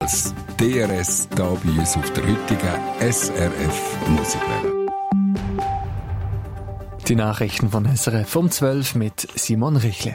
das DRS hier bei uns auf der heutigen SRF Musikwelle. Die Nachrichten von SRF um 12 mit Simon Richle.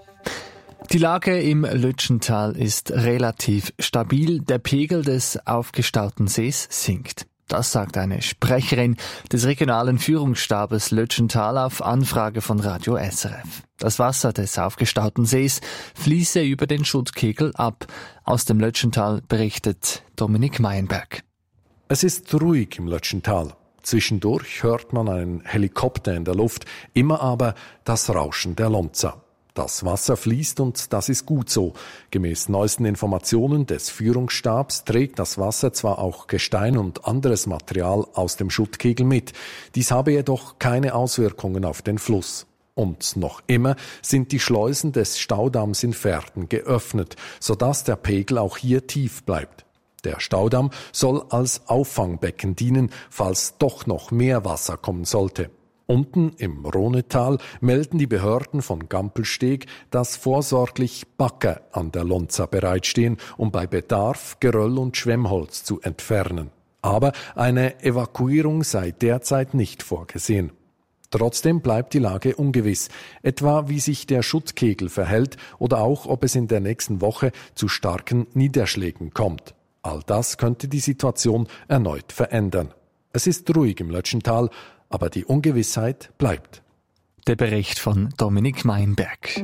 Die Lage im Lötschental ist relativ stabil. Der Pegel des aufgestauten Sees sinkt. Das sagt eine Sprecherin des regionalen Führungsstabes Lötschental auf Anfrage von Radio SRF. Das Wasser des aufgestauten Sees fließe über den Schuttkegel ab. Aus dem Lötschental berichtet Dominik Meienberg. Es ist ruhig im Lötschental. Zwischendurch hört man einen Helikopter in der Luft, immer aber das Rauschen der Lonza. Das Wasser fließt und das ist gut so. Gemäß neuesten Informationen des Führungsstabs trägt das Wasser zwar auch Gestein und anderes Material aus dem Schuttkegel mit. Dies habe jedoch keine Auswirkungen auf den Fluss. Und noch immer sind die Schleusen des Staudamms in Verden geöffnet, sodass der Pegel auch hier tief bleibt. Der Staudamm soll als Auffangbecken dienen, falls doch noch mehr Wasser kommen sollte. Unten im Rhonetal melden die Behörden von Gampelsteg, dass vorsorglich Bagger an der Lonza bereitstehen, um bei Bedarf Geröll und Schwemmholz zu entfernen. Aber eine Evakuierung sei derzeit nicht vorgesehen. Trotzdem bleibt die Lage ungewiss, etwa wie sich der Schuttkegel verhält oder auch, ob es in der nächsten Woche zu starken Niederschlägen kommt. All das könnte die Situation erneut verändern. Es ist ruhig im Lötschental, aber die Ungewissheit bleibt. Der Bericht von Dominik Meinberg.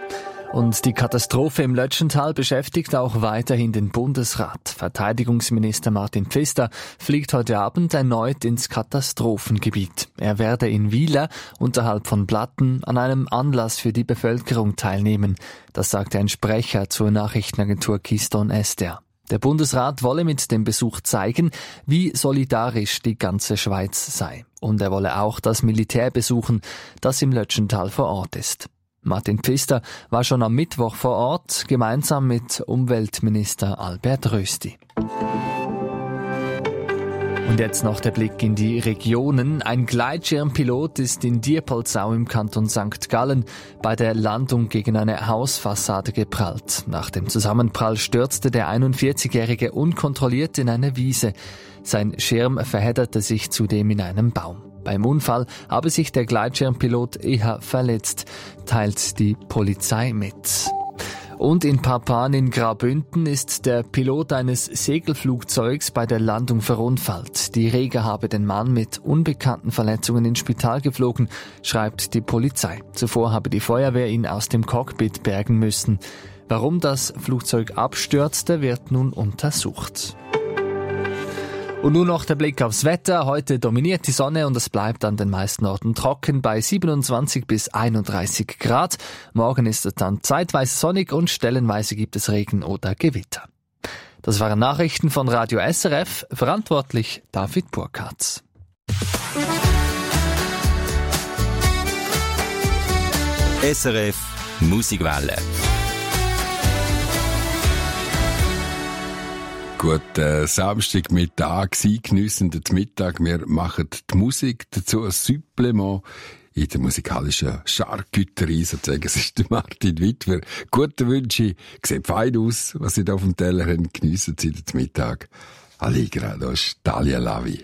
Und die Katastrophe im Lötschental beschäftigt auch weiterhin den Bundesrat. Verteidigungsminister Martin Pfister fliegt heute Abend erneut ins Katastrophengebiet. Er werde in Wieler unterhalb von Blatten an einem Anlass für die Bevölkerung teilnehmen. Das sagte ein Sprecher zur Nachrichtenagentur Keystone Esther. Der Bundesrat wolle mit dem Besuch zeigen, wie solidarisch die ganze Schweiz sei. Und er wolle auch das Militär besuchen, das im Lötschental vor Ort ist. Martin Pfister war schon am Mittwoch vor Ort, gemeinsam mit Umweltminister Albert Rösti. Und jetzt noch der Blick in die Regionen. Ein Gleitschirmpilot ist in Diepoldsau im Kanton St. Gallen bei der Landung gegen eine Hausfassade geprallt. Nach dem Zusammenprall stürzte der 41-Jährige unkontrolliert in eine Wiese. Sein Schirm verhedderte sich zudem in einem Baum. Beim Unfall habe sich der Gleitschirmpilot eher verletzt, teilt die Polizei mit. Und in Papan in Graubünden ist der Pilot eines Segelflugzeugs bei der Landung verunfallt. Die Rega habe den Mann mit unbekannten Verletzungen ins Spital geflogen, schreibt die Polizei. Zuvor habe die Feuerwehr ihn aus dem Cockpit bergen müssen. Warum das Flugzeug abstürzte, wird nun untersucht. Und nun noch der Blick aufs Wetter. Heute dominiert die Sonne und es bleibt an den meisten Orten trocken bei 27 bis 31 Grad. Morgen ist es dann zeitweise sonnig und stellenweise gibt es Regen oder Gewitter. Das waren Nachrichten von Radio SRF, verantwortlich David Burkhardt. SRF Musikwelle. Guten Samstagmittag, Sie geniessen den Mittag. Wir machen die Musik dazu, ein Supplement in der musikalischen Charcuterie, sozusagen. Es ist der Martin Wittwer. Gute Wünsche, sieht fein aus, was Sie da auf dem Teller haben. Geniessen Sie den Mittag. Allegra, da ist Dalia Lavi.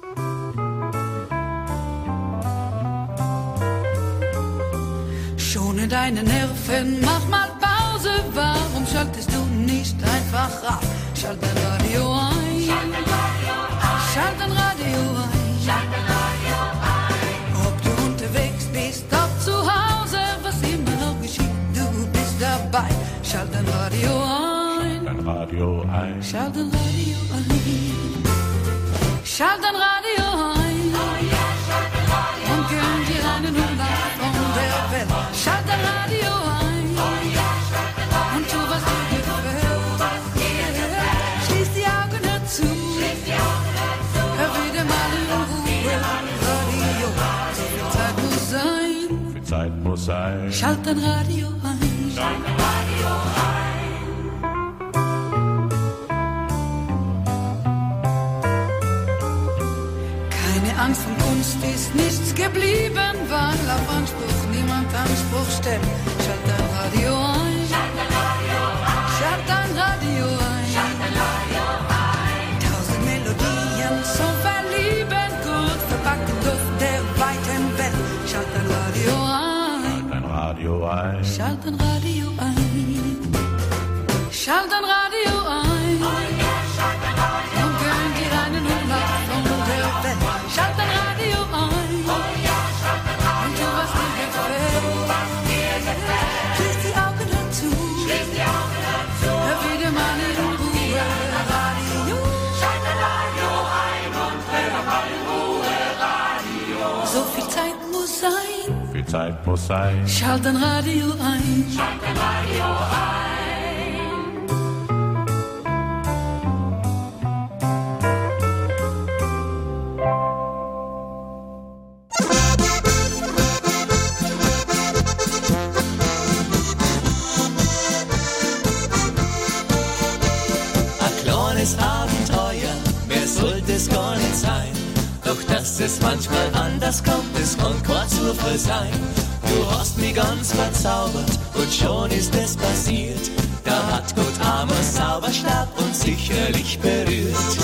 Schone deine Nerven, mach mal Pause. Warum schaltest du nicht einfach ab? Schalt dein Radio ein. Schalt dein Radio ein. Schalt dein Radio ein. Ob du unterwegs bist, ob zu Hause, was immer noch geschieht, du bist dabei. Schalt dein Radio ein. Dein Radio ein. Schalt dein Radio ein. Schalt dein Radio ein. Oh ja, schalt dein Radio ein. Und gönn dir einen Urlaub von der Welt. Schalt dein Radio ein. Oh ja, schalt dein Radio ein. Und tu, was dir gefällt. Schließ die Augen dazu. Hör wieder mal in Ruhe. Radio. Viel Zeit muss sein. Viel Zeit muss sein. Schalt dein Radio ein. Schalt dein Radio ein. Keine Angst von Kunst ist nichts geblieben, weil auf Anspruch niemand Anspruch stellt. Schalt dein Radio ein. Schalt dein Radio ein. Schalt dein Radio ein. Schalt dein Radio Schalten Radio ein. Schalten Radio ein. Und gern die reinen Hundert von der Welt. Schalten Radio ein. Und tu, was dir gefällt. Schließ die Augen dazu. Hör wieder mal in Ruhe Radio. Schalten Radio ein und hör mal in Ruhe Radio. So viel Zeit muss sein. Viel Zeit muss sein. Schalten Radio ein. Schalten Radio ein. Abenteuer, mehr sollte es gar nicht sein. Doch dass es manchmal anders kommt, es kann kein Zufall sein. Du hast mich ganz verzaubert und schon ist es passiert. Da hat Gott einmal Zauberstab und sicherlich berührt.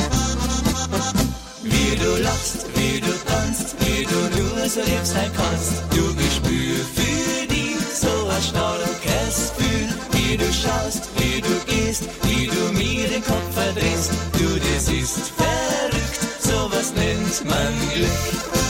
Wie du lachst, wie du tanzt, wie du nur so lieb sein kannst. Du Gespür für dich, so ein starkes Gefühl. Wie du schaust, wie du gehst, wie du mir den Kopf verdrehst. Du, das ist verrückt, sowas nennt man Glück.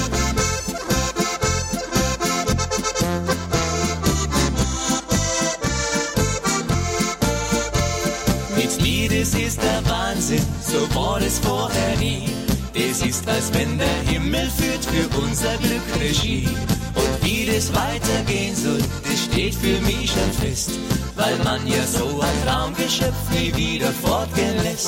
Mit dir, das ist der Wahnsinn, so war es vorher nie. Das ist, als wenn der Himmel führt für unser Glück Regie. Und wie das weitergehen soll, das steht für mich schon fest. Weil man ja so ein Traumgeschöpf nie wieder fortgehen lässt.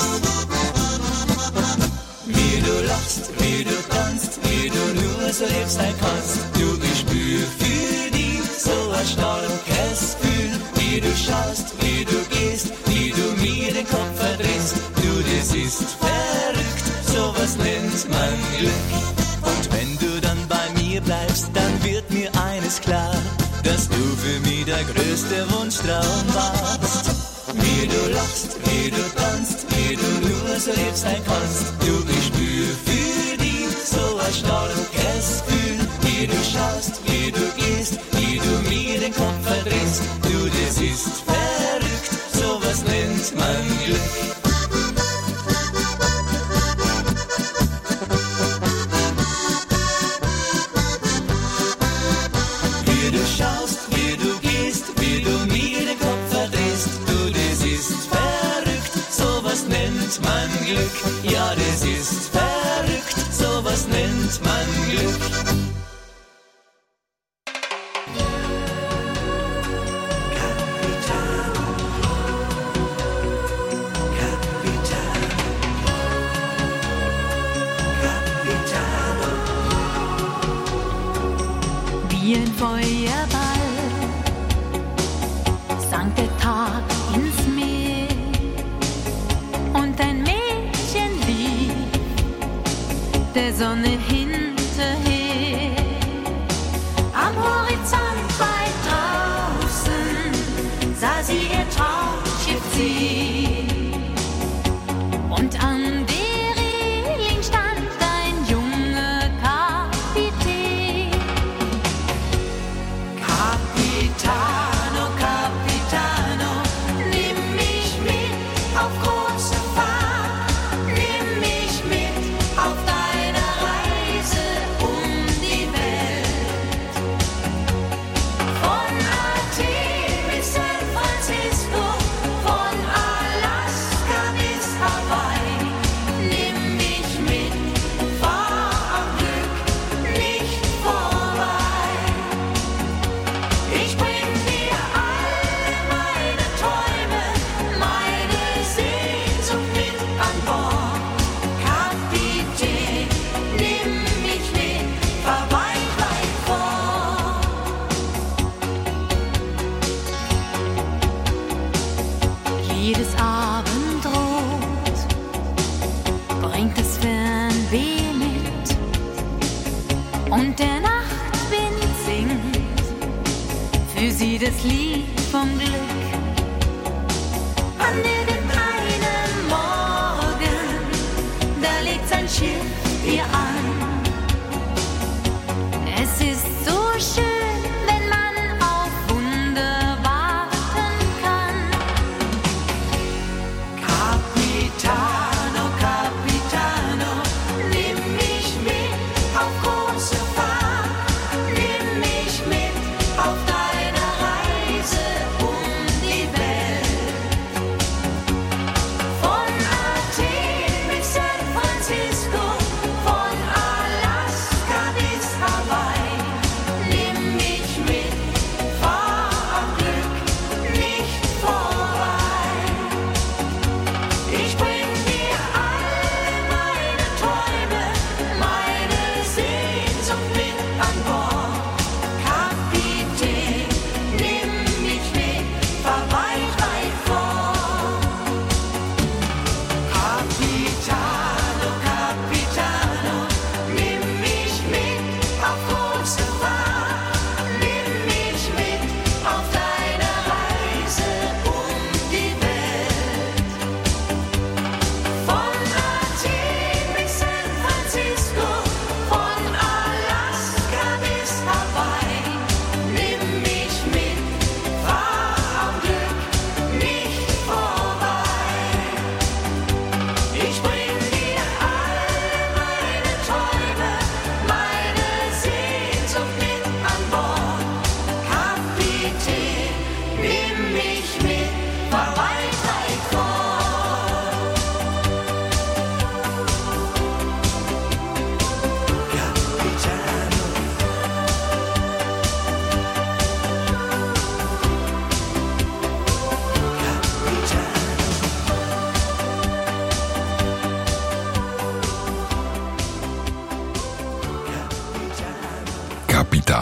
Wie du lachst, wie du tanzt, wie du nur so lieb sein kannst. Du Gespür für dich, so ein starkes Gefühl. Wie du schaust, wie du gehst, wie du mir den Kopf verdrehst. Du, das ist verrückt, sowas nennt man Glück. Und wenn du dann bei mir bleibst, dann wird mir eines klar, dass du für mich der größte Wunschtraum warst. Wie du lachst, wie du tanzt, wie du nur so lieb sein kannst. Du Gespür für dich, so ein starkes Gefühl. Wie du schaust, wie du gehst, wie du mir den Kopf verdrehst. Du, das ist verrückt, sowas nennt man Glück. Man Glück, ja, das ist verrückt, sowas nennt man Glück. Wie ein Feuerball sank der Tag ins Meer und ein Mädchen lief der Sonne hinterher. Am Horizont weit draußen sah sie ihr Traumschiff ziehen und an der Reling stand ein junger Kapitän. Capitano, Capitano, nimm mich mit auf große Fahrt, nimm mich mit auf deiner Reise um die Welt. Von Athen bis San Francisco, von Alaska bis Hawaii, nimm mich mit, fahr am Glück nicht vorbei. Ich bring dir alle meine Träume, meine Sehnsucht mit an Bord. Kapitän, nimm mich mit, fahr weit, weit fort. Jedes Abendrot bringt das Fernweh mit und der Nachtwind singt für sie das Lied vom Glück. An irgendeinem Morgen, da legt sein Schiff ihr an. Es ist so schön, wenn man auf Wunder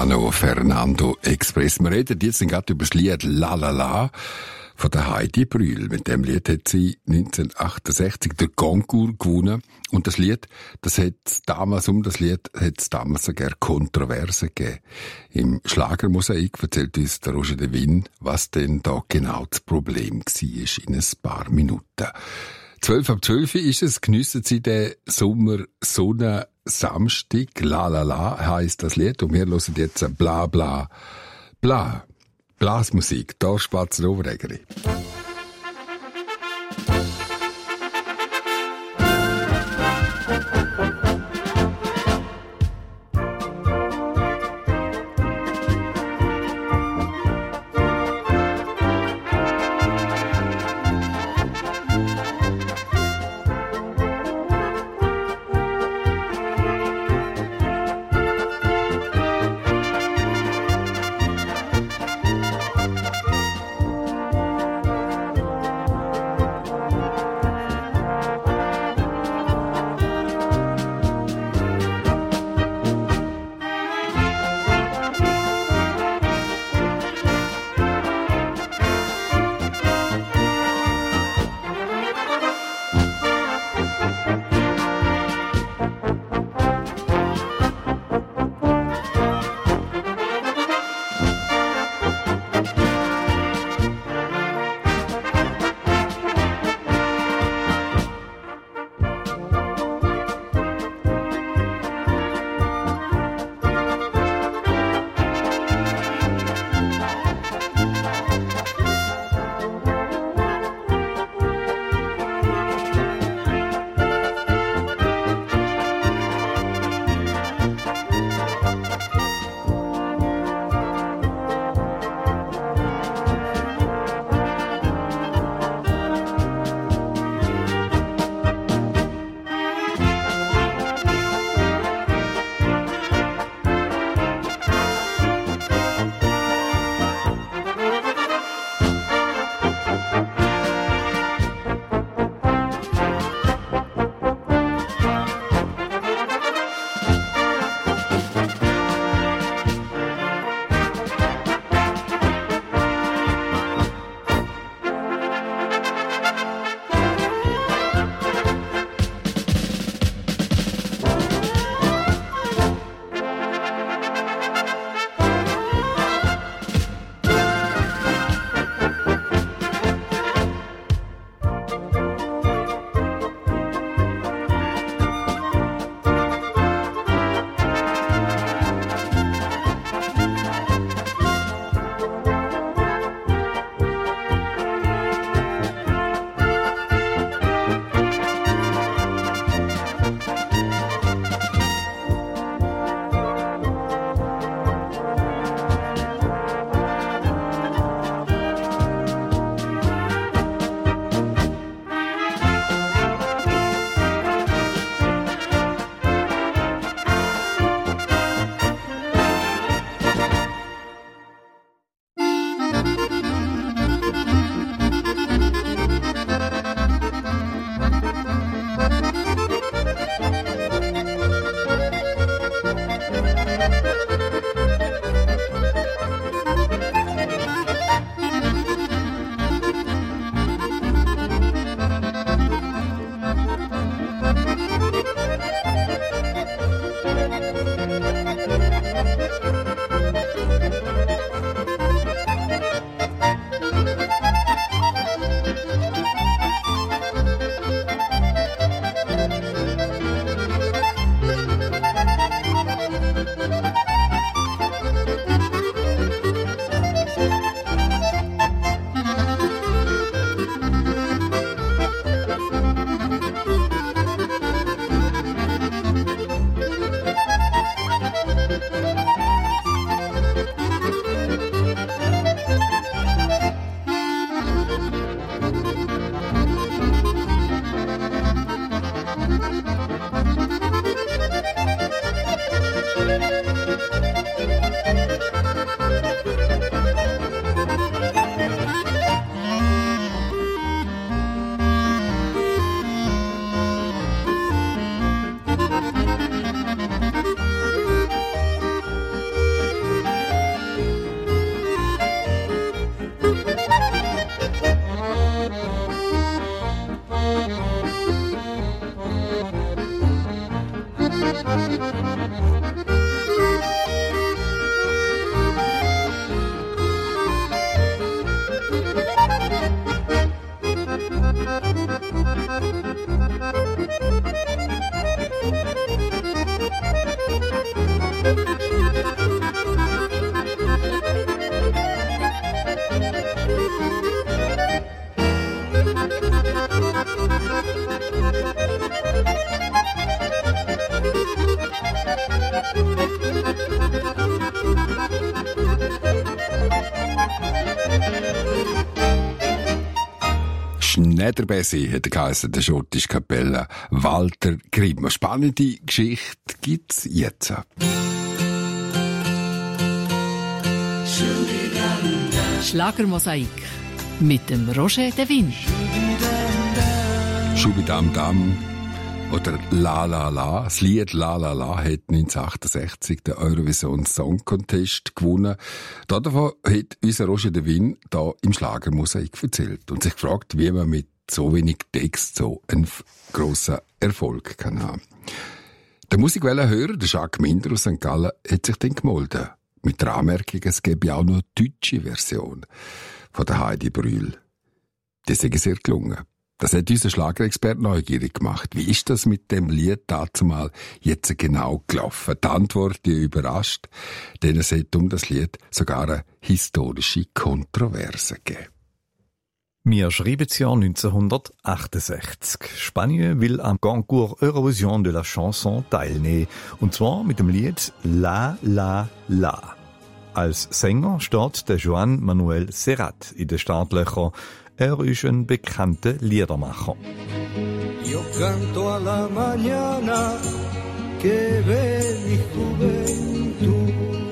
Piano Fernando Express. Wir reden jetzt gerade über das Lied «La La La» von der Heidi Brühl. Mit dem Lied hat sie 1968 den Concours gewonnen. Und das Lied, das hat damals sogar Kontroversen gegeben. Im Schlagermosaik erzählt uns der Roger de Win, was denn da genau das Problem war in ein paar Minuten. 12:12 ist es, geniessen Sie den Sommer Sonne Samstag. La La La heisst das Lied und wir hören jetzt Bla Bla Bla. Blasmusik, da Spatzel Overegeri. Schneiderbesi hat geheißen, der schottische Kapelle Walter Grimm. Eine spannende Geschichte gibt's jetzt. Schlagermosaik mit dem Roger de Win. Schubidam Dam oder La La La. Das Lied La La La hat 1968 den Eurovision Song Contest gewonnen. Davon hat unser Roger de Win da im Schlagermosaik erzählt und sich gefragt, wie man mit so wenig Text so einen grossen Erfolg kann haben. Der Musikwellenhörer, der Jacques Minder aus St. Gallen, hat sich dann gemolden. Mit der Anmerkung, es gäbe auch noch eine deutsche Version von der Heidi Brühl. Das ist sehr gelungen. Das hat unser Schlagerexperte neugierig gemacht. Wie ist das mit dem Lied dazumal jetzt genau gelaufen? Die Antwort, die überrascht, denn es hat um das Lied sogar eine historische Kontroverse gegeben. Wir schreiben das Jahr 1968. Spanien will am Concours Eurovision de la Chanson teilnehmen. Und zwar mit dem Lied La La La. Als Sänger steht der Joan Manuel Serrat in den Startlöchern. Er ist ein bekannter Liedermacher. Yo canto a la mañana que ve mi juventud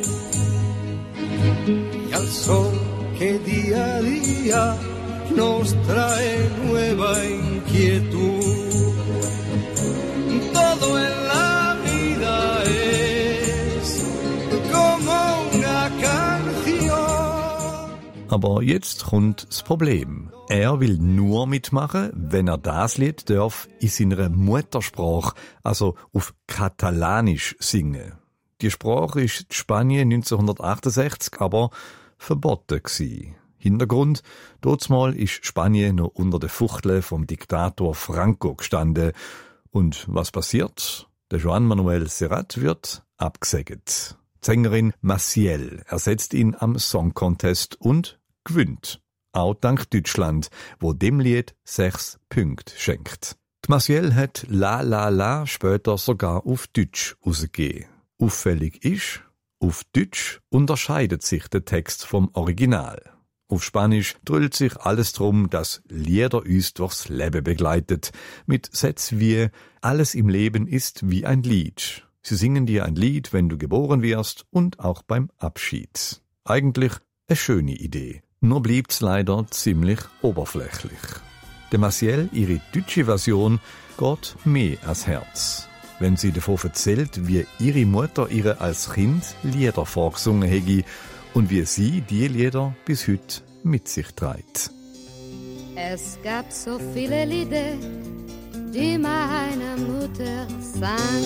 y al sol que día a día nos trae nueva inquietud. Todo en la vida es como una canción. Aber jetzt kommt das Problem. Er will nur mitmachen, wenn er das Lied darf in seiner Muttersprache, also auf Katalanisch singen. Die Sprache ist in Spanien 1968 aber verboten gewesen. Hintergrund: Dortmal ist Spanien noch unter der Fuchtel vom Diktator Franco gestanden. Und was passiert? Der Joan Manuel Serrat wird abgesägt. Die Sängerin Maciel ersetzt ihn am Song Contest und gewinnt. Auch dank Deutschland, wo dem Lied 6 Punkte schenkt. Die Maciel hat La La La später sogar auf Deutsch rausgegeben. Auffällig ist, auf Deutsch unterscheidet sich der Text vom Original. Auf Spanisch drüllt sich alles drum, dass Lieder uns durchs Leben begleitet, mit Sätzen wie »Alles im Leben ist wie ein Lied«. Sie singen dir ein Lied, wenn du geboren wirst und auch beim Abschied. Eigentlich eine schöne Idee, nur bliebt's leider ziemlich oberflächlich. Der Maciel, ihre deutsche Version, geht mehr ans Herz. Wenn sie davon erzählt, wie ihre Mutter ihr als Kind Lieder vorgesungen hätte und wie sie die Lieder bis heute mit sich trägt. Es gab so viele Lieder, die meine Mutter sang.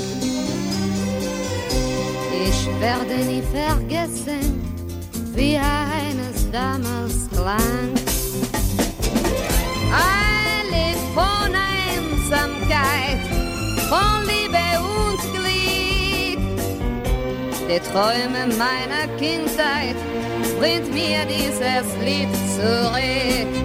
Ich werde nie vergessen, wie eines damals klang. Ein Lied von Einsamkeit, von Liebe und Glück. Die Träume meiner Kindheit bringt mir dieses Lied zurück.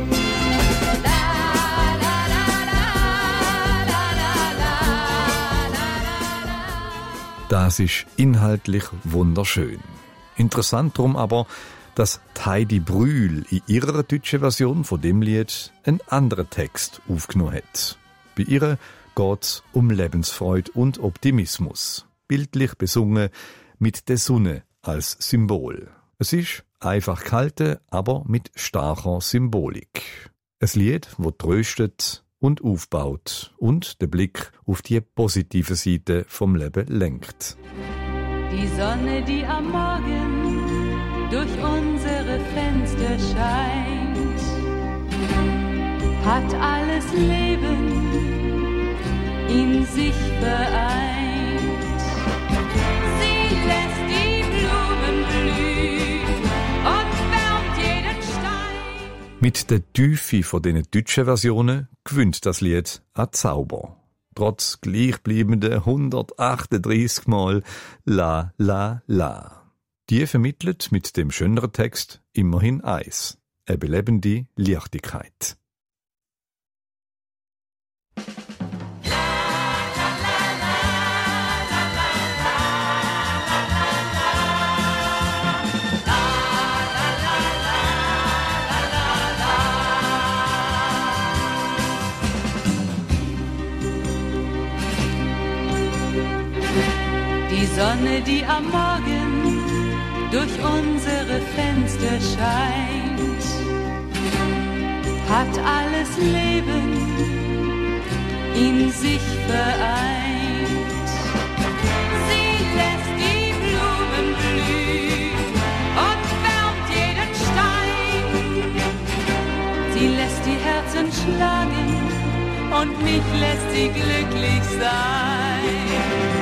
Das ist inhaltlich wunderschön. Interessant drum aber, dass Heidi Brühl in ihrer deutschen Version von dem Lied einen anderen Text aufgenommen hat. Bei ihr geht's um Lebensfreude und Optimismus. Bildlich besungen mit der Sonne als Symbol. Es ist einfach kalte, aber mit starker Symbolik. Ein Lied, das tröstet und aufbaut und den Blick auf die positive Seite vom Leben lenkt. Die Sonne, die am Morgen durch unsere Fenster scheint, hat alles Leben in sich vereint. Mit der Tiefe von diesen deutschen Versionen gewinnt das Lied an Zauber. Trotz gleichbleibenden 138 Mal La La La. Die vermittelt mit dem schöneren Text immerhin eins: eine belebende Leichtigkeit. Die Sonne, die am Morgen durch unsere Fenster scheint, hat alles Leben in sich vereint. Sie lässt die Blumen blühen und wärmt jeden Stein. Sie lässt die Herzen schlagen und mich lässt sie glücklich sein.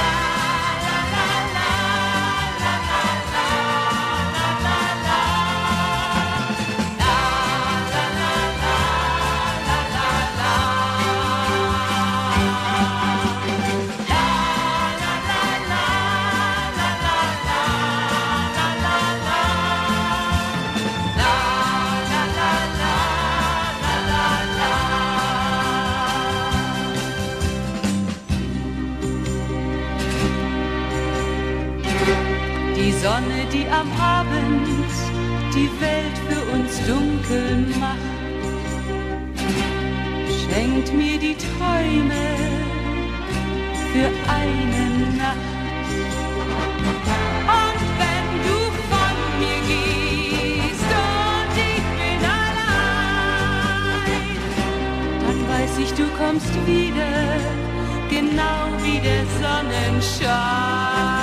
Die Sonne, die am Abend die Welt für uns dunkel macht, schenkt mir die Träume für eine Nacht. Und wenn du von mir gehst und ich bin allein, dann weiß ich, du kommst wieder, genau wie der Sonnenschein.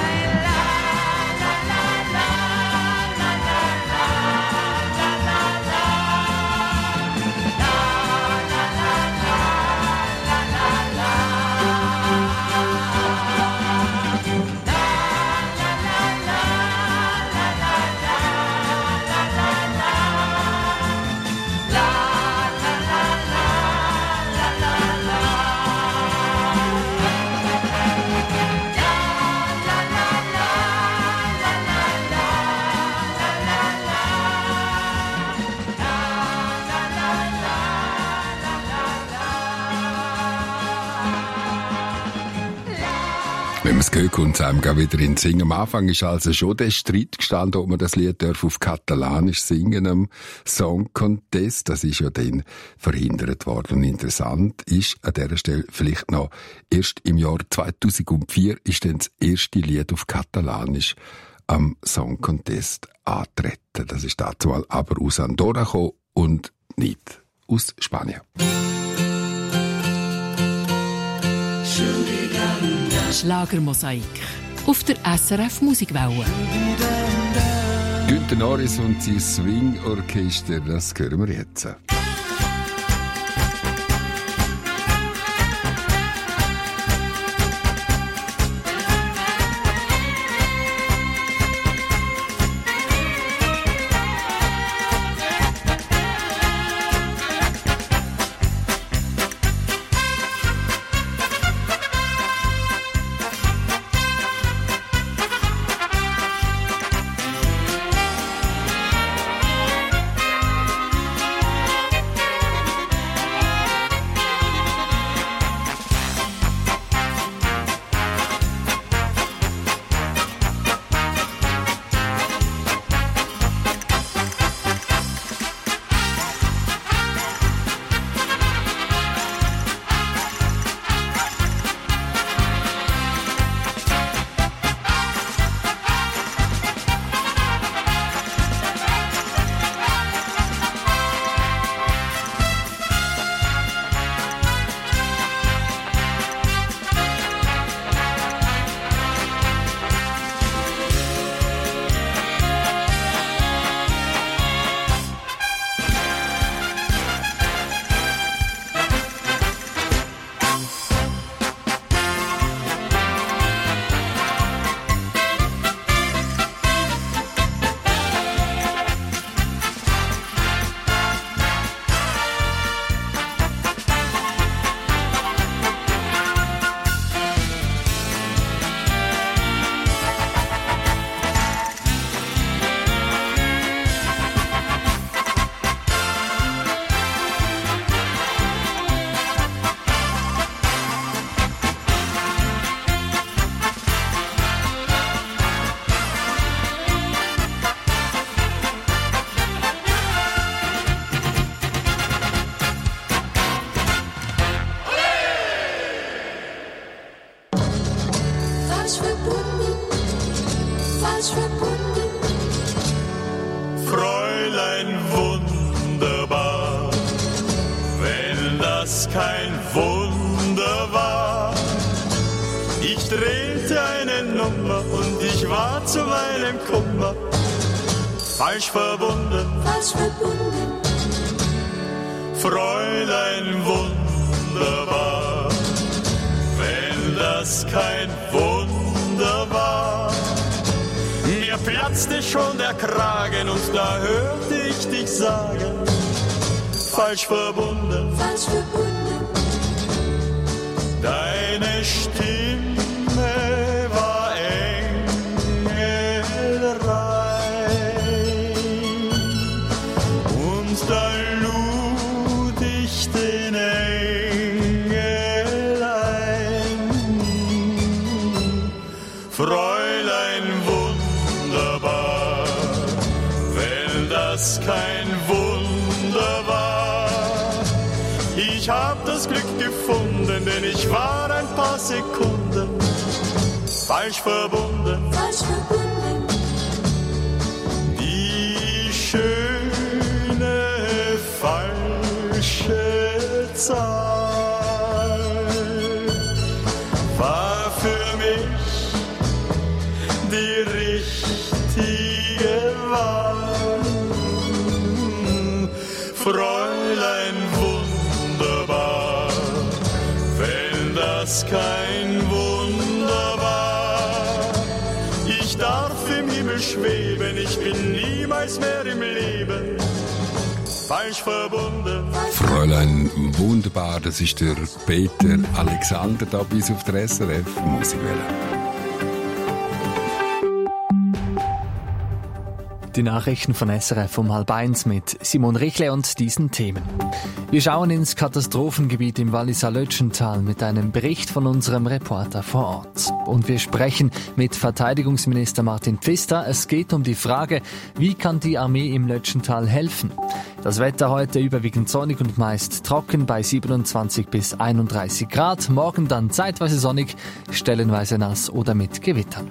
Wenn man es hört, kommt es einem wieder in den Singen. Am Anfang ist also schon der Streit gestanden, ob man das Lied auf Katalanisch singen am Song Contest. Das ist ja dann verhindert worden. Und interessant ist an dieser Stelle vielleicht noch, erst im Jahr 2004 ist dann das erste Lied auf Katalanisch am Song Contest angetreten. Das ist dazu aber aus Andorra gekommen und nicht aus Spanien. Schlagermosaik auf der SRF Musikwelle. Günther Norris und sein Swing-Orchester, das hören wir jetzt. verbunden, falsch verbunden. Fräulein wunderbar, wenn das kein Wunder war. Ich drehte eine Nummer und ich war zu meinem Kummer falsch verbunden, falsch verbunden. Fräulein wunderbar, wenn das kein Wunder war. Mir platzte schon der Kragen und da hörte ich dich sagen, falsch verbunden, falsch verbunden. Deine Stimme war engelrein und da lud ich den Engel ein. Fräulein wunderbar, wenn das kein Wunder war. Ich hab das Glück gefunden, denn ich war ein paar Sekunden falsch verbunden. Falsch verbunden. Die schöne falsche Zahl war für mich die richtige Wahl. Fräulein wunderbar, wenn das kein Wunder war. Ich darf im Himmel schweben, ich bin niemals mehr im Leben falsch verbunden. Fräulein wunderbar, das ist der Peter Alexander da bis auf der SRF Musikwelle. Die Nachrichten von SRF um 12:30 mit Simon Richle und diesen Themen. Wir schauen ins Katastrophengebiet im Walliser Lötschental mit einem Bericht von unserem Reporter vor Ort. Und wir sprechen mit Verteidigungsminister Martin Pfister. Es geht um die Frage, wie kann die Armee im Lötschental helfen? Das Wetter heute überwiegend sonnig und meist trocken bei 27 bis 31 Grad. Morgen dann zeitweise sonnig, stellenweise nass oder mit Gewittern.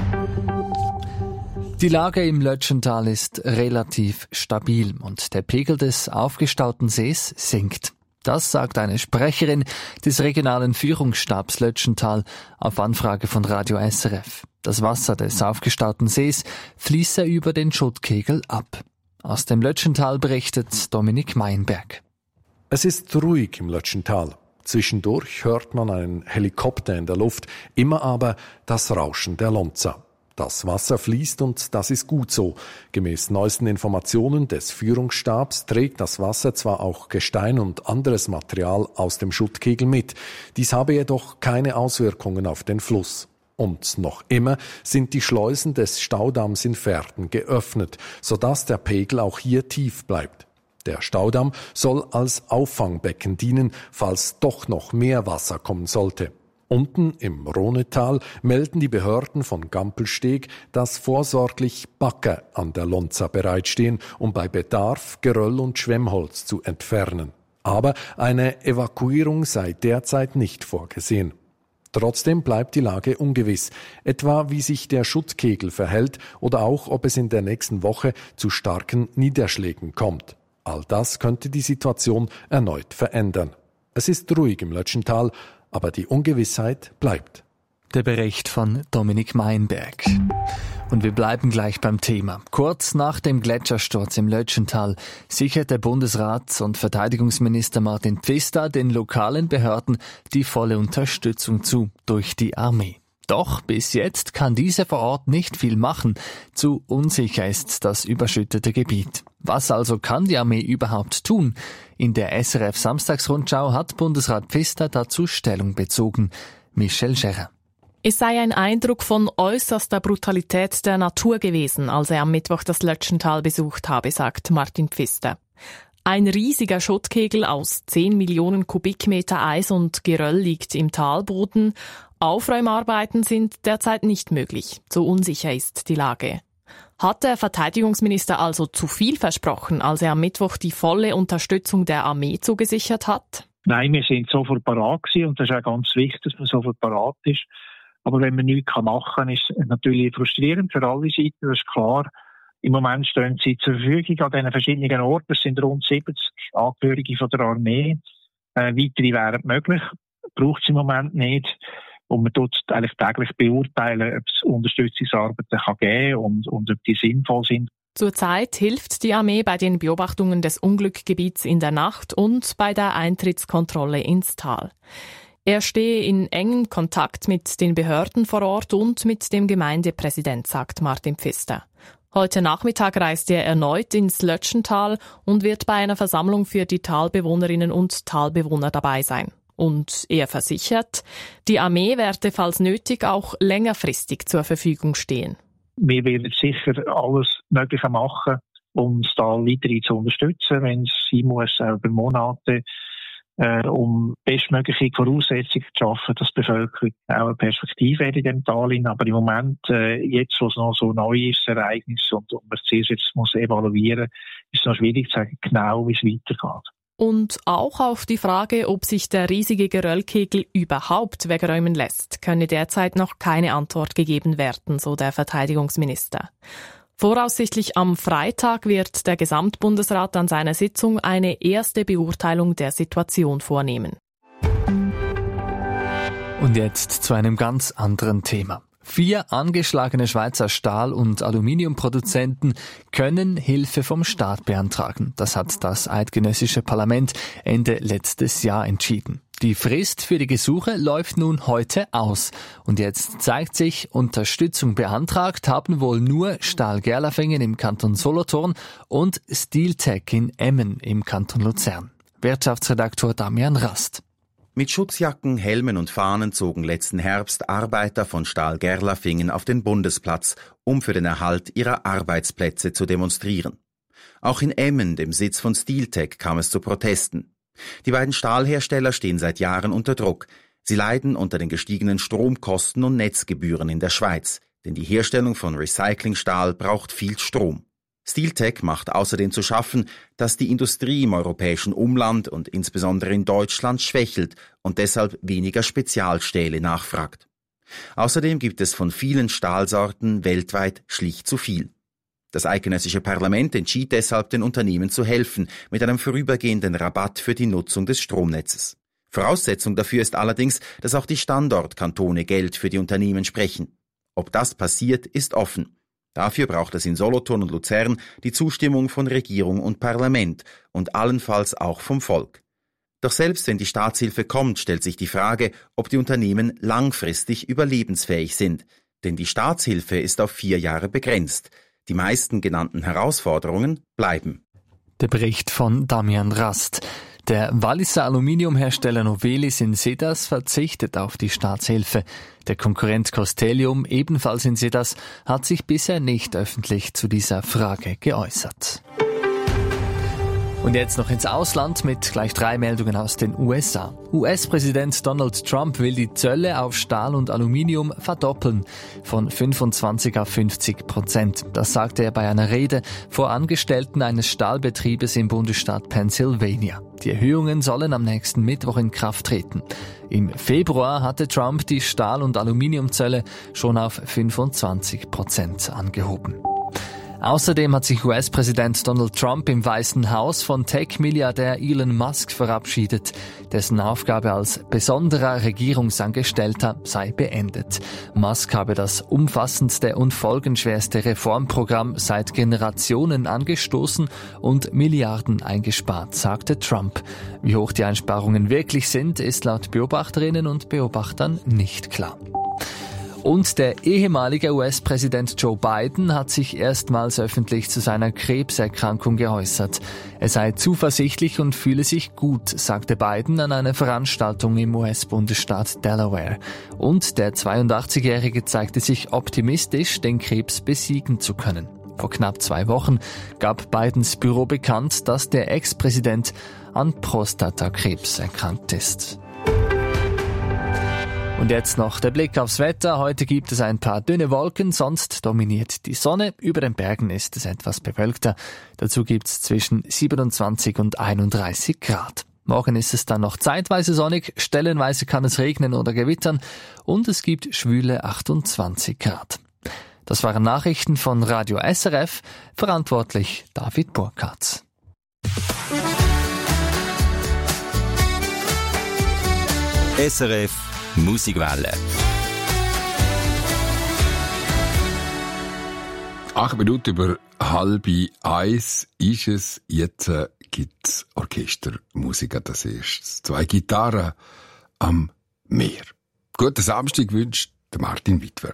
Die Lage im Lötschental ist relativ stabil und der Pegel des aufgestauten Sees sinkt. Das sagt eine Sprecherin des regionalen Führungsstabs Lötschental auf Anfrage von Radio SRF. Das Wasser des aufgestauten Sees fließe über den Schuttkegel ab. Aus dem Lötschental berichtet Dominik Meinberg. Es ist ruhig im Lötschental. Zwischendurch hört man einen Helikopter in der Luft, immer aber das Rauschen der Lonza. Das Wasser fließt und das ist gut so. Gemäß neuesten Informationen des Führungsstabs trägt das Wasser zwar auch Gestein und anderes Material aus dem Schuttkegel mit. Dies habe jedoch keine Auswirkungen auf den Fluss. Und noch immer sind die Schleusen des Staudamms in Verden geöffnet, sodass der Pegel auch hier tief bleibt. Der Staudamm soll als Auffangbecken dienen, falls doch noch mehr Wasser kommen sollte. Unten im Rhonetal melden die Behörden von Gampelsteg, dass vorsorglich Bagger an der Lonza bereitstehen, um bei Bedarf Geröll und Schwemmholz zu entfernen. Aber eine Evakuierung sei derzeit nicht vorgesehen. Trotzdem bleibt die Lage ungewiss, etwa wie sich der Schuttkegel verhält oder auch, ob es in der nächsten Woche zu starken Niederschlägen kommt. All das könnte die Situation erneut verändern. Es ist ruhig im Lötschental, aber die Ungewissheit bleibt. Der Bericht von Dominik Meinberg. Und wir bleiben gleich beim Thema. Kurz nach dem Gletschersturz im Lötschental sicherte Bundesrat und Verteidigungsminister Martin Pfister den lokalen Behörden die volle Unterstützung zu durch die Armee. Doch bis jetzt kann diese vor Ort nicht viel machen. Zu unsicher ist das überschüttete Gebiet. Was also kann die Armee überhaupt tun? In der SRF Samstagsrundschau hat Bundesrat Pfister dazu Stellung bezogen. Michel Scherrer. Es sei ein Eindruck von äußerster Brutalität der Natur gewesen, als er am Mittwoch das Lötschental besucht habe, sagt Martin Pfister. Ein riesiger Schuttkegel aus 10 Millionen Kubikmeter Eis und Geröll liegt im Talboden. Aufräumarbeiten sind derzeit nicht möglich. So unsicher ist die Lage. Hat der Verteidigungsminister also zu viel versprochen, als er am Mittwoch die volle Unterstützung der Armee zugesichert hat? Nein, wir sind sofort parat gewesen und das ist auch ganz wichtig, dass man sofort parat ist. Aber wenn man nichts machen kann, ist es natürlich frustrierend für alle Seiten, das ist klar. Im Moment stehen sie zur Verfügung an diesen verschiedenen Orten. Es sind rund 70 Angehörige von der Armee. Weitere wären möglich, braucht es im Moment nicht. Und man tut eigentlich täglich beurteilen, ob es Unterstützungsarbeiten kann geben und ob die sinnvoll sind. Zurzeit hilft die Armee bei den Beobachtungen des Unglücksgebiets in der Nacht und bei der Eintrittskontrolle ins Tal. Er stehe in engem Kontakt mit den Behörden vor Ort und mit dem Gemeindepräsident, sagt Martin Pfister. Heute Nachmittag reist er erneut ins Lötschental und wird bei einer Versammlung für die Talbewohnerinnen und Talbewohner dabei sein. Und er versichert, die Armee werde, falls nötig, auch längerfristig zur Verfügung stehen. Wir werden sicher alles Mögliche machen, um das Tal weiterhin zu unterstützen, wenn es sein muss, über Monate, um bestmögliche Voraussetzungen zu schaffen, dass die Bevölkerung auch eine Perspektive hat in dem Tal. Aber im Moment, jetzt, wo es noch so neu ist, das Ereignis, und man es zuerst jetzt muss evaluieren, ist es noch schwierig zu sagen, genau wie es weitergeht. Und auch auf die Frage, ob sich der riesige Geröllkegel überhaupt wegräumen lässt, könne derzeit noch keine Antwort gegeben werden, so der Verteidigungsminister. Voraussichtlich am Freitag wird der Gesamtbundesrat an seiner Sitzung eine erste Beurteilung der Situation vornehmen. Und jetzt zu einem ganz anderen Thema. 4 angeschlagene Schweizer Stahl- und Aluminiumproduzenten können Hilfe vom Staat beantragen. Das hat das eidgenössische Parlament Ende letztes Jahr entschieden. Die Frist für die Gesuche läuft nun heute aus. Und jetzt zeigt sich, Unterstützung beantragt haben wohl nur Stahl Gerlafingen im Kanton Solothurn und Steeltech in Emmen im Kanton Luzern. Wirtschaftsredaktor Damian Rast. Mit Schutzjacken, Helmen und Fahnen zogen letzten Herbst Arbeiter von Stahl Gerlafingen auf den Bundesplatz, um für den Erhalt ihrer Arbeitsplätze zu demonstrieren. Auch in Emmen, dem Sitz von Steeltech, kam es zu Protesten. Die beiden Stahlhersteller stehen seit Jahren unter Druck. Sie leiden unter den gestiegenen Stromkosten und Netzgebühren in der Schweiz, denn die Herstellung von Recyclingstahl braucht viel Strom. Steeltech macht außerdem zu schaffen, dass die Industrie im europäischen Umland und insbesondere in Deutschland schwächelt und deshalb weniger Spezialstähle nachfragt. Außerdem gibt es von vielen Stahlsorten weltweit schlicht zu viel. Das eidgenössische Parlament entschied deshalb, den Unternehmen zu helfen, mit einem vorübergehenden Rabatt für die Nutzung des Stromnetzes. Voraussetzung dafür ist allerdings, dass auch die Standortkantone Geld für die Unternehmen sprechen. Ob das passiert, ist offen. Dafür braucht es in Solothurn und Luzern die Zustimmung von Regierung und Parlament und allenfalls auch vom Volk. Doch selbst wenn die Staatshilfe kommt, stellt sich die Frage, ob die Unternehmen langfristig überlebensfähig sind. Denn die Staatshilfe ist auf 4 Jahre begrenzt. Die meisten genannten Herausforderungen bleiben. Der Bericht von Damian Rast. Der Walliser Aluminiumhersteller Novelis in Sedas verzichtet auf die Staatshilfe. Der Konkurrent Constellium, ebenfalls in Sedas, hat sich bisher nicht öffentlich zu dieser Frage geäußert. Und jetzt noch ins Ausland mit gleich 3 Meldungen aus den USA. US-Präsident Donald Trump will die Zölle auf Stahl und Aluminium verdoppeln, von 25 auf 50%. Das sagte er bei einer Rede vor Angestellten eines Stahlbetriebes im Bundesstaat Pennsylvania. Die Erhöhungen sollen am nächsten Mittwoch in Kraft treten. Im Februar hatte Trump die Stahl- und Aluminiumzölle schon auf 25% angehoben. Außerdem hat sich US-Präsident Donald Trump im Weißen Haus von Tech-Milliardär Elon Musk verabschiedet. Dessen Aufgabe als besonderer Regierungsangestellter sei beendet. Musk habe das umfassendste und folgenschwerste Reformprogramm seit Generationen angestoßen und Milliarden eingespart, sagte Trump. Wie hoch die Einsparungen wirklich sind, ist laut Beobachterinnen und Beobachtern nicht klar. Und der ehemalige US-Präsident Joe Biden hat sich erstmals öffentlich zu seiner Krebserkrankung geäußert. Er sei zuversichtlich und fühle sich gut, sagte Biden an einer Veranstaltung im US-Bundesstaat Delaware. Und der 82-Jährige zeigte sich optimistisch, den Krebs besiegen zu können. Vor knapp 2 Wochen gab Bidens Büro bekannt, dass der Ex-Präsident an Prostatakrebs erkrankt ist. Und jetzt noch der Blick aufs Wetter. Heute gibt es ein paar dünne Wolken, sonst dominiert die Sonne. Über den Bergen ist es etwas bewölkter. Dazu gibt es zwischen 27 und 31 Grad. Morgen ist es dann noch zeitweise sonnig, stellenweise kann es regnen oder gewittern und es gibt schwüle 28 Grad. Das waren Nachrichten von Radio SRF, verantwortlich David Burkhardt. SRF Musikwelle. 8 Minuten über 12:30 ist es. Jetzt gibt's Orchestermusik als erstes. 2 Gitarren am Meer. Guten Samstag wünscht der Martin Witwer.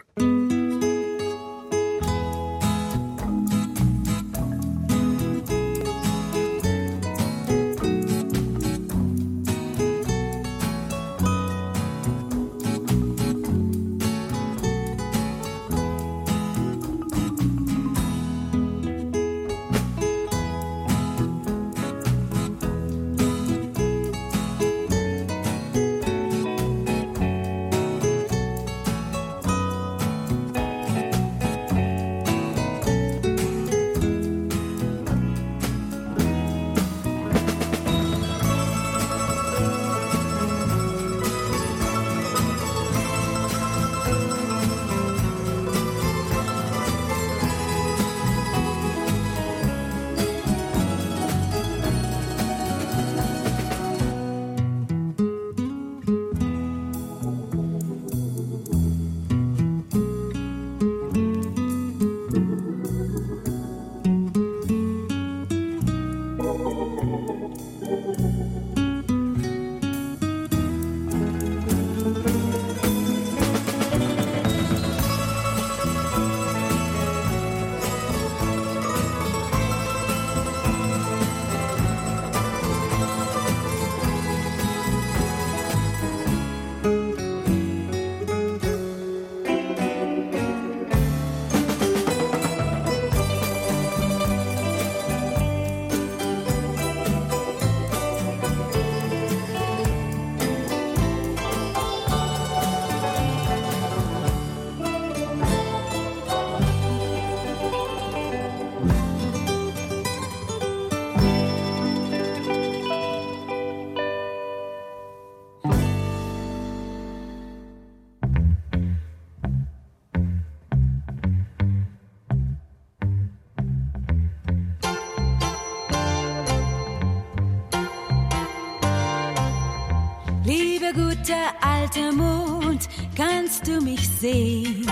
Lieber guter alter Mond, kannst du mich sehen?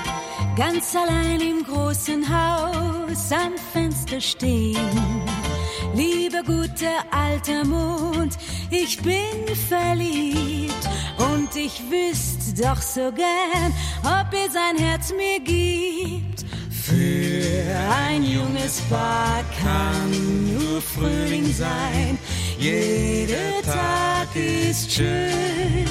Ganz allein im großen Haus am Fenster stehen. Lieber guter alter Mond, ich bin verliebt und ich wüsste doch so gern, ob es ein Herz mir gibt. Für ein junges Paar kann nur Frühling sein, jeder Tag ist schön.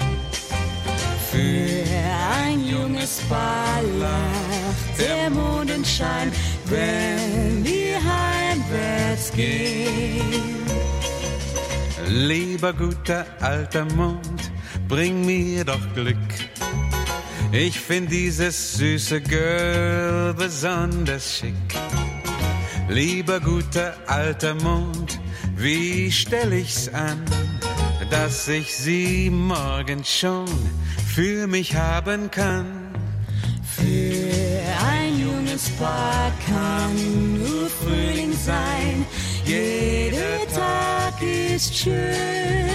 Für ein junges Paar lacht der Mondenschein, wenn wir heimwärts gehen. Lieber guter alter Mond, bring mir doch Glück. Ich find dieses süße Girl besonders schick. Lieber guter alter Mond, wie stell ich's an, dass ich sie morgen schon für mich haben kann? Für ein junges Paar kann nur Frühling sein, jeder Tag ist schön.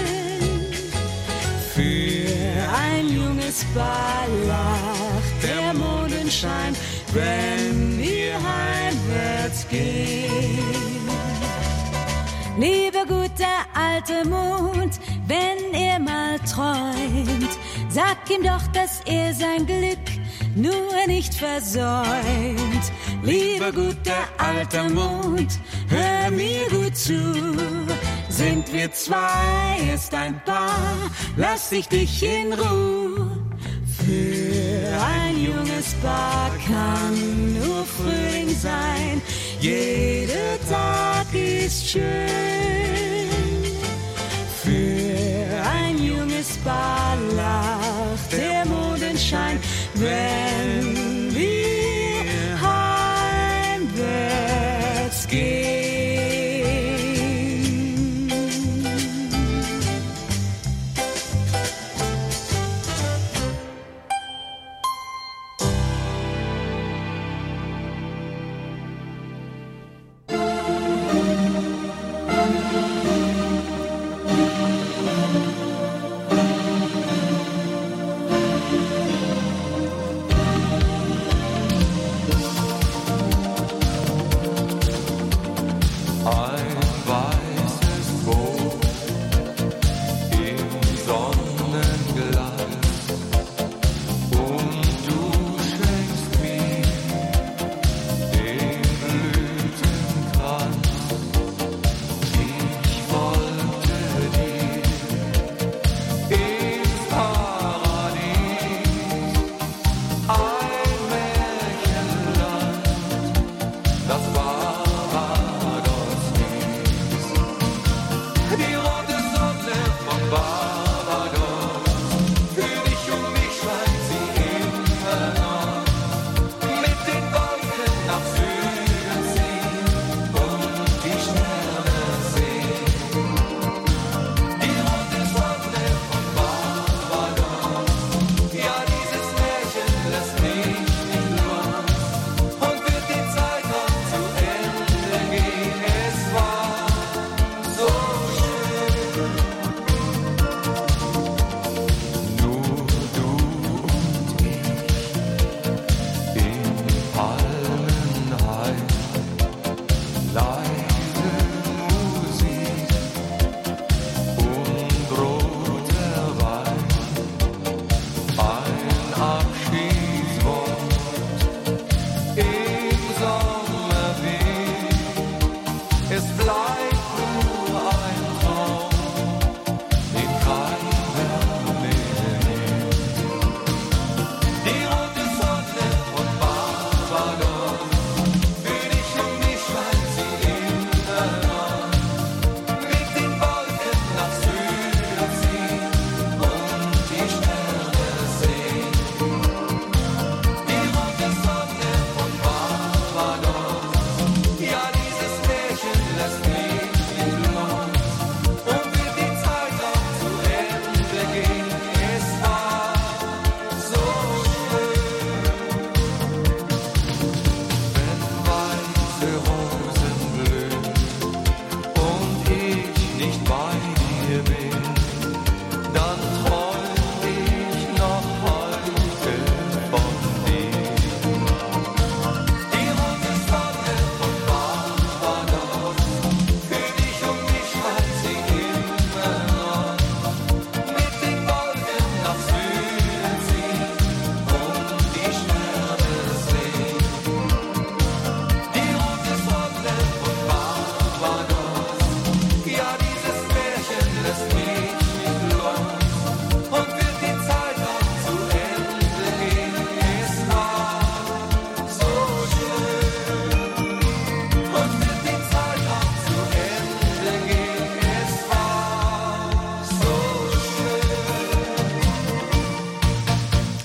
Für ein junges Paar lacht der Mondenschein, wenn wir heimwärts gehen. Lieber guter alter Mond, wenn er mal träumt, sag ihm doch, dass er sein Glück nur nicht versäumt. Lieber guter alter Mond, hör mir gut zu. Sind wir zwei, ist ein Paar, lass ich dich in Ruhe. Für ein junges Paar kann nur Frühling sein, jeder Tag ist schön. Für ein junges Paar lacht der Mondenschein, wenn wir heimwärts gehen.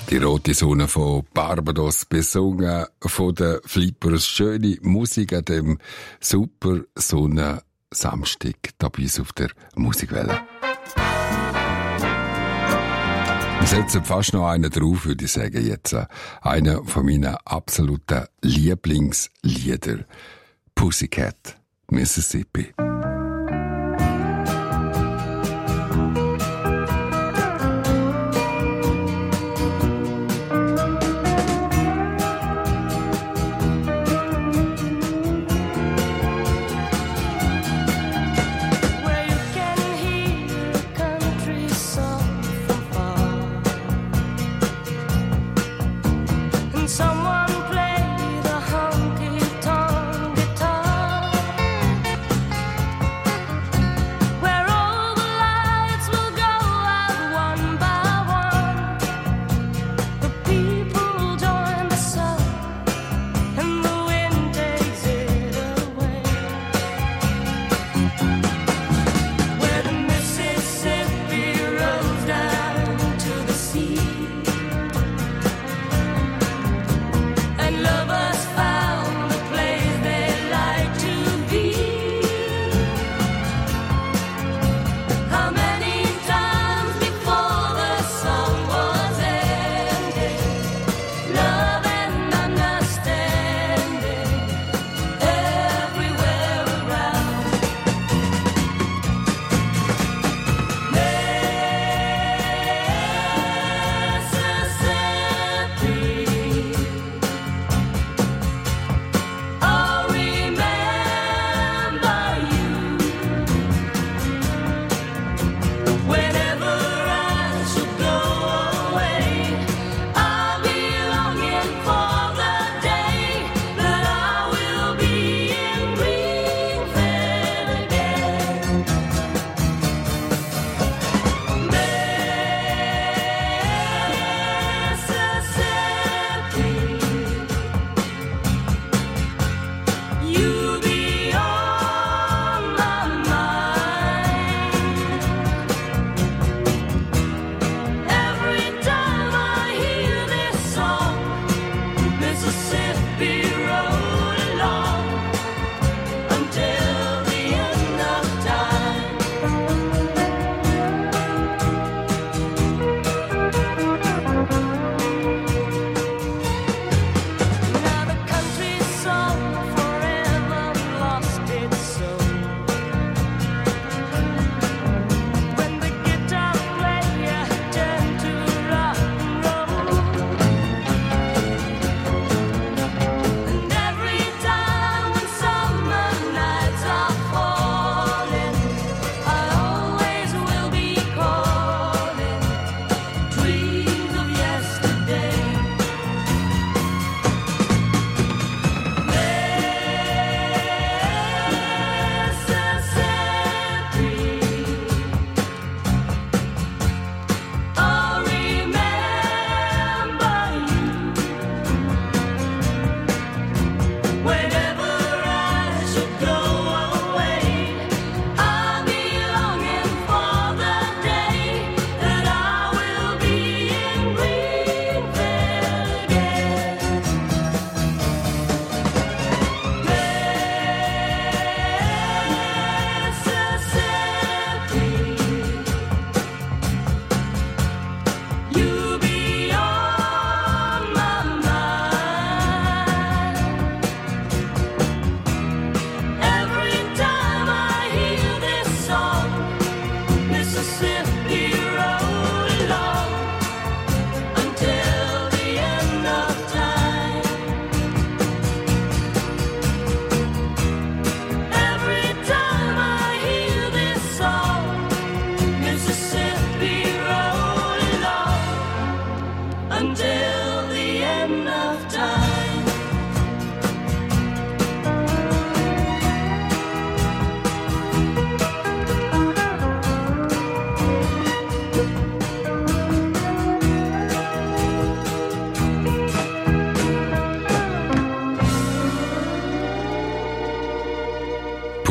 Die rote Sonne von Barbados, besungen von den Flippers. Schöne Musik an dem super Sonnensamstag da bei uns auf der Musikwelle. Wir setzen fast noch einen drauf, würde ich sagen, jetzt. Einer von meinen absoluten Lieblingslieder. Pussycat, Mississippi.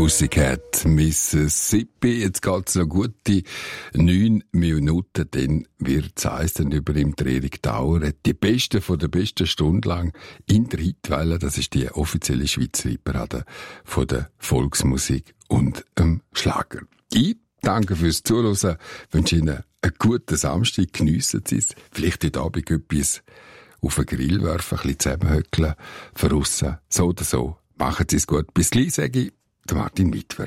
Pussycat Mississippi. Jetzt geht's noch gute 9 Minuten, dann wird's heissen über im Drehung dauern. Die Besten von der besten Stunde lang in der Hitwelle. Das ist die offizielle Schweizer Hitparade von der Volksmusik und Schlager. Ich danke fürs Zuhören, wünsche Ihnen einen guten Samstag, geniessen Sie es. Vielleicht heute Abend etwas auf den Grill werfen, ein bisschen zusammenhöckeln, verrussen, so oder so. Machen Sie es gut. Bis gleich, sage ich, der Martin Witwer.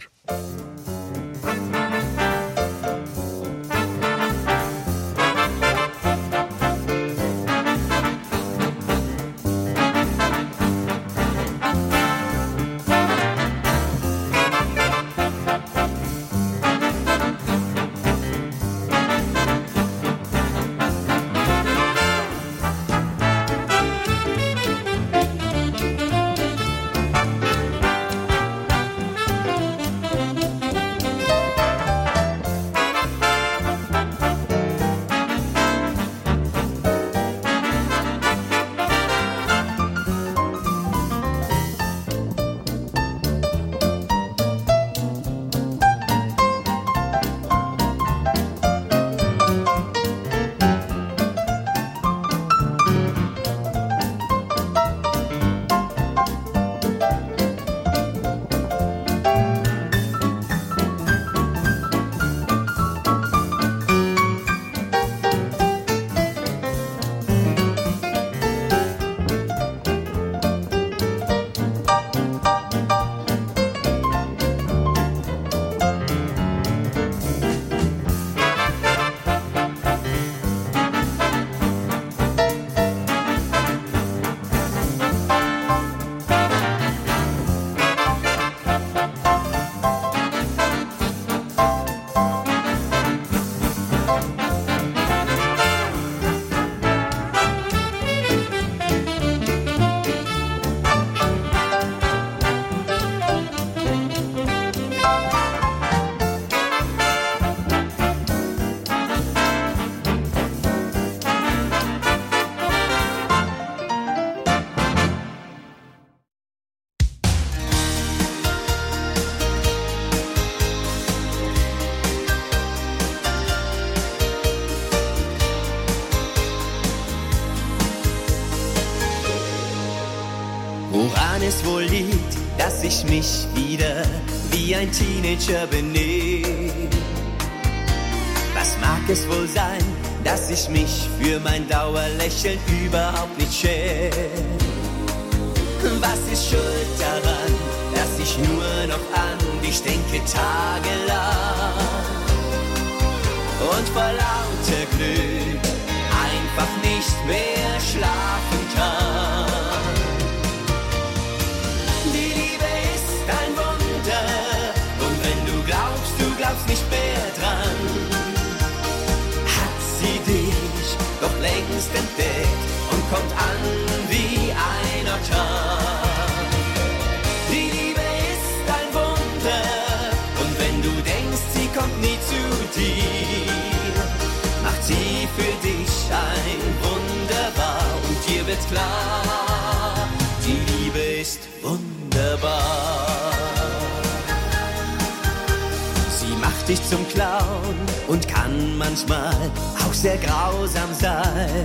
Woran es wohl liegt, dass ich mich wieder wie ein Teenager benehm? Was mag es wohl sein, dass ich mich für mein Dauerlächeln überhaupt nicht schäm? Was ist schuld daran, dass ich nur noch an dich denke tagelang und vor lauter Glück einfach nicht mehr schlafen kann? Glaubst nicht mehr dran, hat sie dich doch längst entdeckt und kommt an wie ein Orkan. Die Liebe ist ein Wunder und wenn du denkst, sie kommt nie zu dir, macht sie für dich ein Wunder wahr und dir wird klar, die Liebe ist wunderbar. Macht dich zum Clown und kann manchmal auch sehr grausam sein.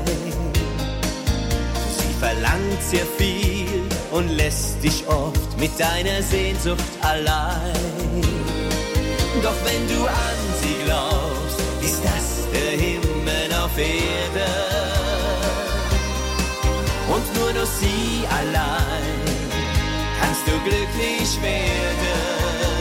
Sie verlangt sehr viel und lässt dich oft mit deiner Sehnsucht allein. Doch wenn du an sie glaubst, ist das der Himmel auf Erde. Und nur durch sie allein kannst du glücklich werden.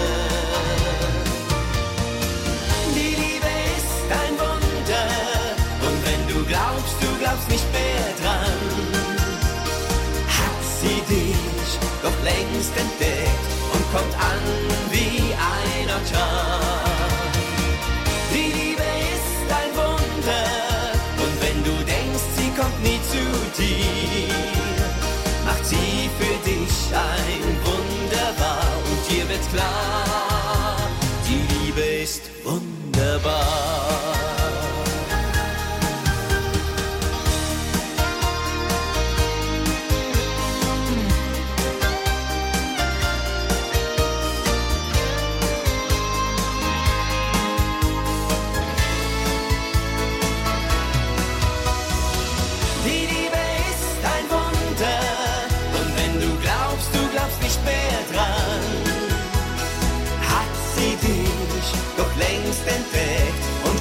Du glaubst nicht mehr dran, hat sie dich doch längst entdeckt und kommt an wie ein Orkan. Die Liebe ist ein Wunder und wenn du denkst, sie kommt nie zu dir, macht sie für dich ein Wunder wahr und dir wird klar, die Liebe ist wunderbar.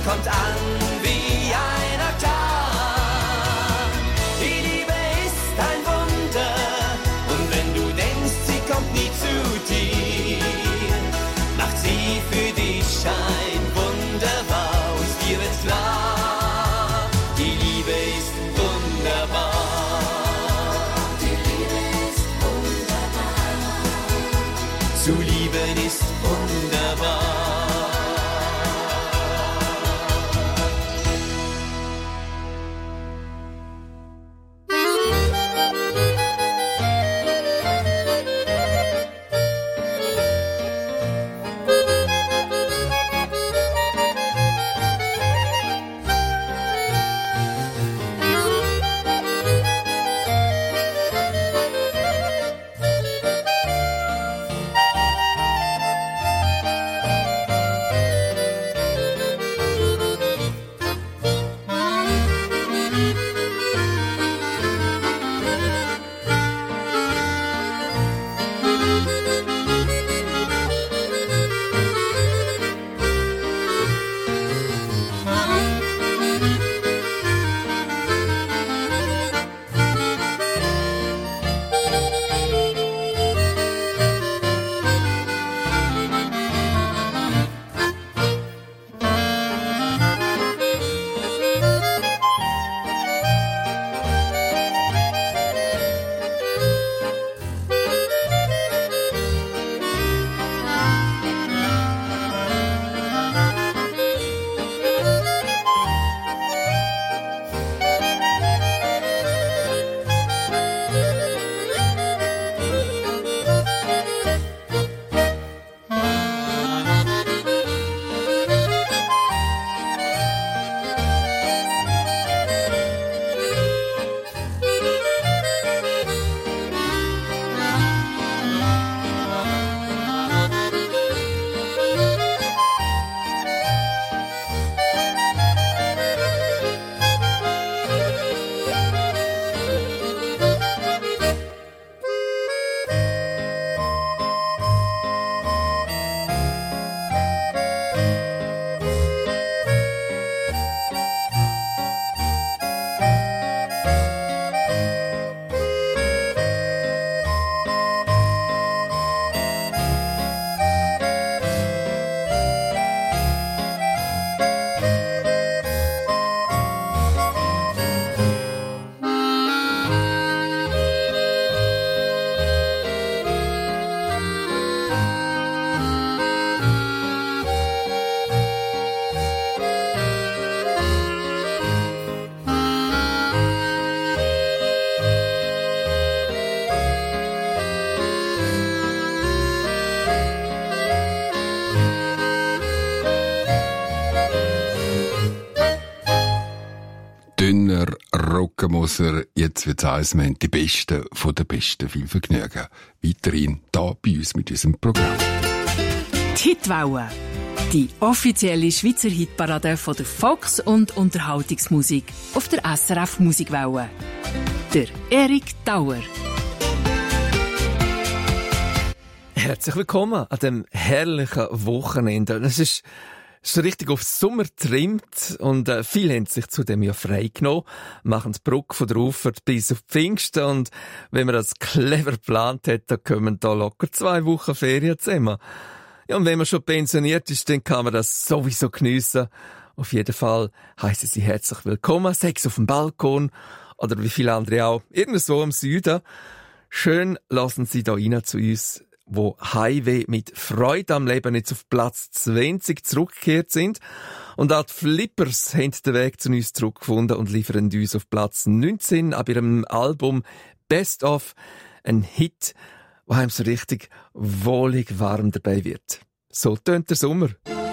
kommt an wie ein Orkan. Die Liebe ist ein Wunder, und wenn du denkst, sie kommt nie zu dir, macht sie für dich ein Wunder aus. Dir wird klar, die Liebe ist wunderbar. Die Liebe ist wunderbar. Zu lieben ist wunderbar. Dünner rocken muss er. Jetzt wird's heiss, wir haben die Besten von den Besten. Viel Vergnügen. Weiterhin da bei uns mit unserem Programm. Die Hitwelle. Die offizielle Schweizer Hitparade von der Volks- und Unterhaltungsmusik auf der SRF Musikwelle. Der Erik Dauer. Herzlich willkommen an dem herrlichen Wochenende. Es ist so richtig auf Sommer getrimmt und viele haben sich zudem ja frei genommen, machen die Brücke von der Auffahrt bis auf Pfingsten und wenn man das clever geplant hat, dann kommen da locker 2 Wochen Ferien zusammen. Ja, und wenn man schon pensioniert ist, dann kann man das sowieso geniessen. Auf jeden Fall heissen Sie herzlich willkommen, sei es auf dem Balkon oder wie viele andere auch, irgendwo im Süden. Schön lassen Sie da rein zu uns, wo Highway mit Freude am Leben jetzt auf Platz 20 zurückgekehrt sind. Und auch die Flippers haben den Weg zu uns zurückgefunden und liefern uns auf Platz 19 ab ihrem Album Best of, ein Hit, wo einem so richtig wohlig warm dabei wird. So tönt der Sommer.